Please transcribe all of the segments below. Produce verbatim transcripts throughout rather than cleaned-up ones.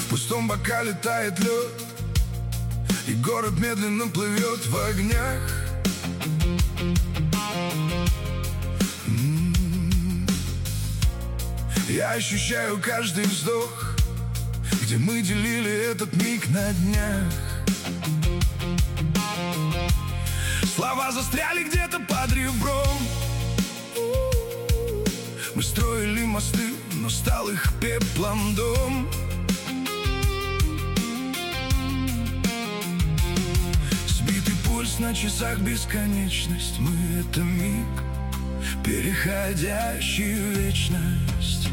В пустом бокале тает лед, и город медленно плывет в огнях. М-м-м. Я ощущаю каждый вздох, где мы делили этот миг на днях. Слова застряли где-то под ребром. Мы строили мосты, но стал их пеплом дом. Сбитый пульс на часах, бесконечность. Мы — это миг, переходящий в вечность.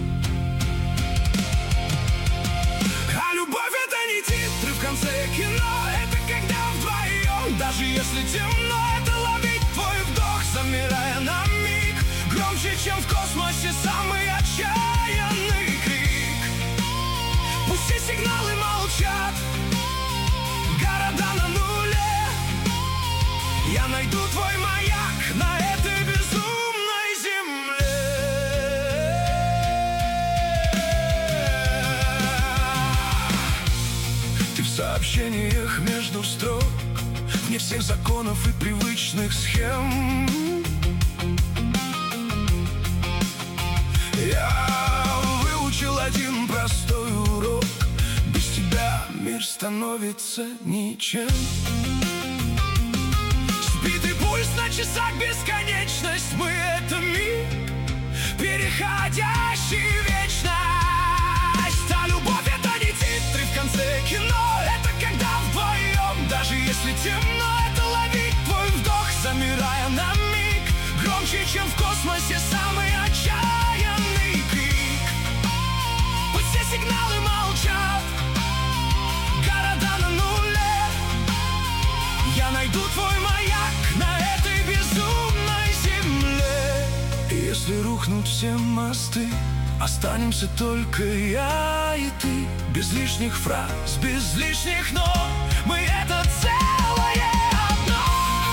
А любовь — это не титры в конце кино. Это когда вдвоем, даже если темно, это ловить твой вдох, замирая на миг. Громче, чем в космосе самый отчаянный крик. Пусть все сигналы молчат, города на нуле. Я найду твой маяк на этой безумной земле. Ты в сообщениях между строк, вне всех законов и привычных схем. Я выучил один простой урок: без тебя мир становится ничем. Сбитый пульс на часах, бесконечность. Мы — это миг, переходящий в вечность. А любовь — это не титры в конце кино. Это когда вдвоем, даже если темно, это ловить твой вдох, замирая на миг. Громче, чем в космосе самый отчаянный крик. Пусть все сигналы молчат, города на нуле. Я найду твой маяк на этой безумной земле. И если рухнут все мосты, останемся только я и ты. Без лишних фраз, без лишних «но». Мы — это целое одно.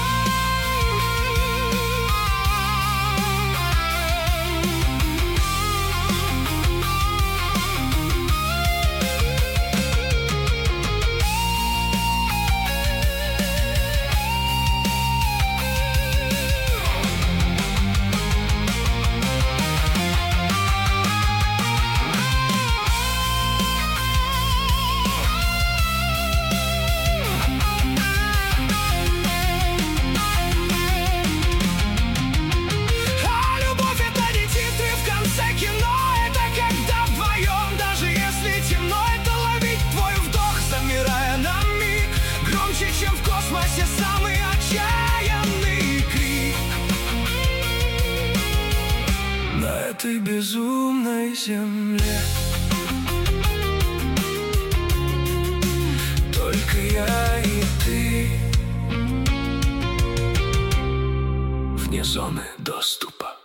Чем в космосе самый отчаянный крик. На этой безумной земле только я и ты, вне зоны доступа.